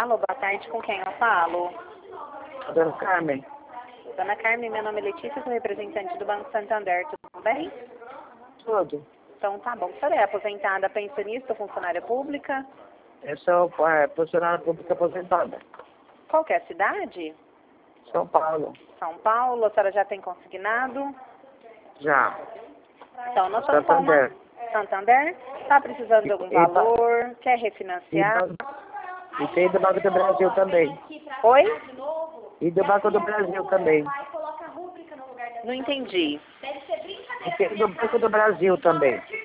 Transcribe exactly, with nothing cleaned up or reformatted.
Alô, boa tarde, com quem eu falo? Dona Carmen. Dona Carmen, meu nome é Letícia, sou representante do Banco Santander, tudo bem? Tudo. Então tá bom. Você é aposentada, pensionista ou funcionária pública? Eu sou é, funcionária pública aposentada. Qual que é a cidade? São Paulo. São Paulo, a senhora já tem consignado? Já. Então, nós estamos com uma... Santander. Santander? Está precisando de algum E- e- valor? Quer E, refinanciar? do- e tem do Banco do Brasil também. Oi? E do Banco do Brasil também. Não entendi. E tem do Banco do Brasil também.